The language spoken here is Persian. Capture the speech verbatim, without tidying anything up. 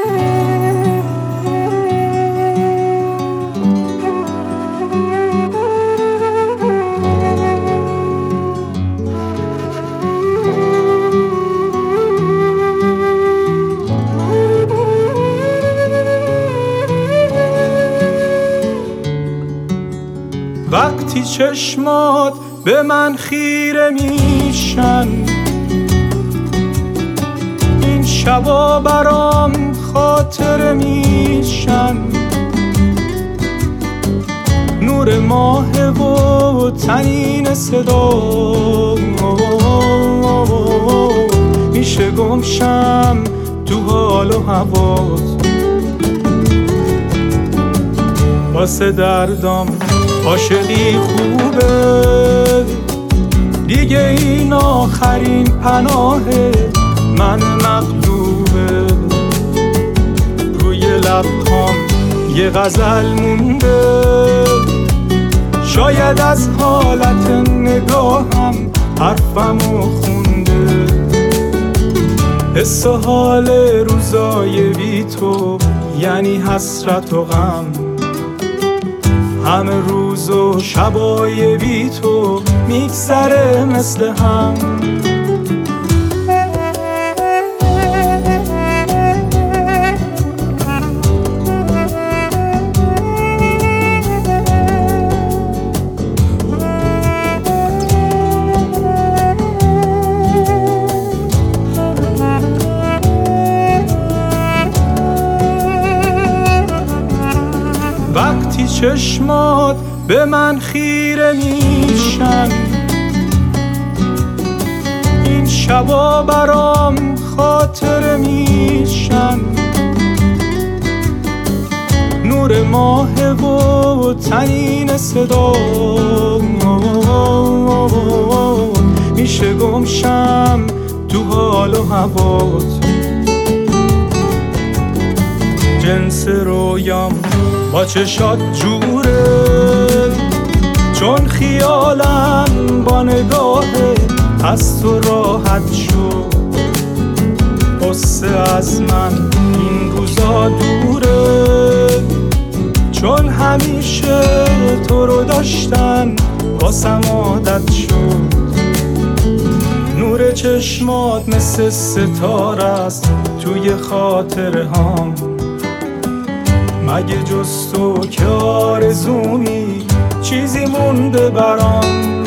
وقتی چشمات به من خیره میشن، این شبا برام خاطره میشن. نور ماه و تنین صدا میشه گمشم تو حال و هوات. واسه دردام عاشقی خوبه دیگه، این آخرین پناه من مغلوبه. روی لبهام یه غزل مونده، شاید از حالت نگاهم حرفمو خونده. حس و حال روزای بی تو یعنی حسرت و غم، همه روز و شبای بی تو میگذره مثل هم. وقتی چشمات به من خیره میشن، این شبا برام خاطره میشن. نور ماه و تنین صدا میشه گمشم تو حال و هوات. جنس رویام با چشات جوره، چون خیالم با نگاه از تو راحت شد. قصه از من این روزا دوره، چون همیشه تو رو داشتن واسم عادت شد. نور چشمات مثل ستاره است توی خاطره هام، مگه جز تو که آرزومی چیزی مونده برام.